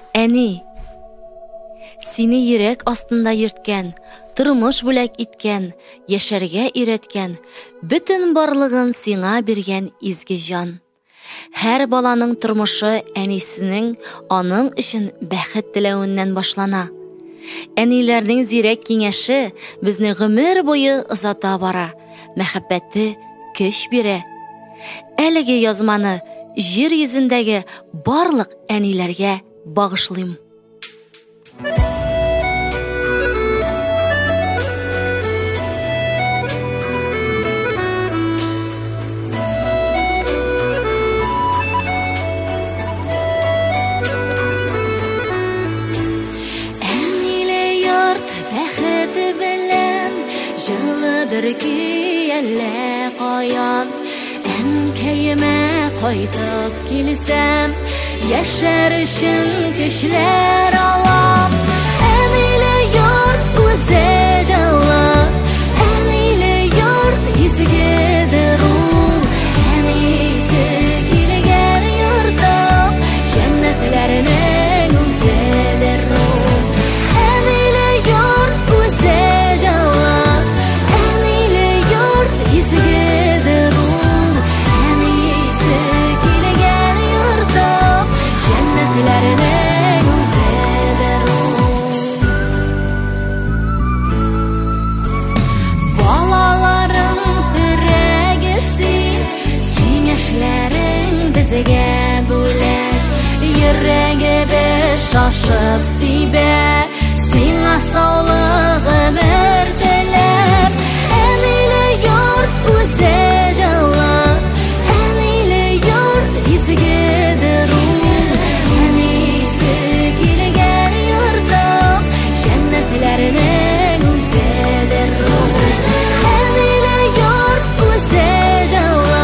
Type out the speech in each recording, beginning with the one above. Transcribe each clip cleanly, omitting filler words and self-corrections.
Әни, сине йөрәк астында йөрткән, тормыш бүләк иткән, яшәргә өйрәткән, бөтен барлыгын сиңа биргән изге җан. Һәр баланың тормышы әнисенең аның өчен бәхет теләвеннән башлана. Әниләрнең зирәк киңәше безне гомер буе озата бара, мәхәббәте көч бирә. Әлеге язманы җир йөзендәге барлык әниләргә багышлыйм. Жылы бір көйәллә каян, әнкәемә кайтып килсәм, яшәр өчен көчләр алам. Әниле йорт үзе җылы, әниле йорт изгедер ул, әнисе килгән йортым, җәннәтләрнең үзедер ул. Әниле йорт үзе bizga bo'lak, yuragimiz shoshib tibə, singə sog'lik ömür tilab. Әниле йорт үзе җылы, әниле йорт изгедер ул, әнисе килгән йортым, җәннәтләрнең үзедер ул. Әниле йорт үзе җылы,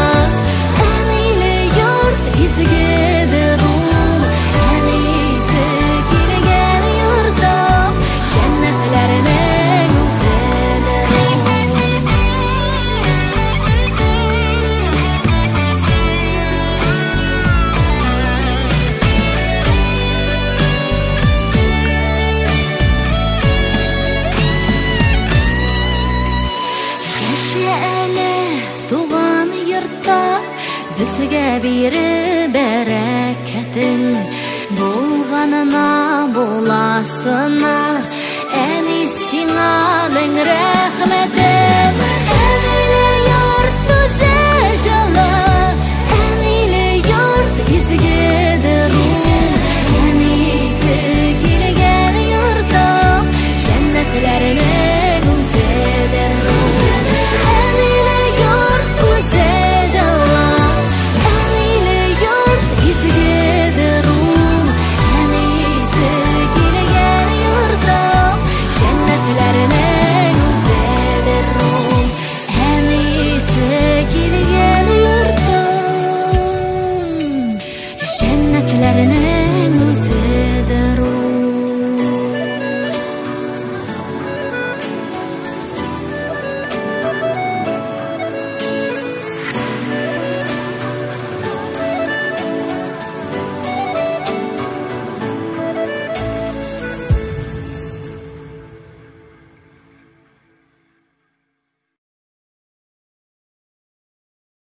изгедер ул, әнисе килгән йортым, җәннәтләрнең үзедер ул. Яшә әле туган йортта, безгә биреп бәрәкәтең, булганына буласына, әни сиңа мең рәхмәт.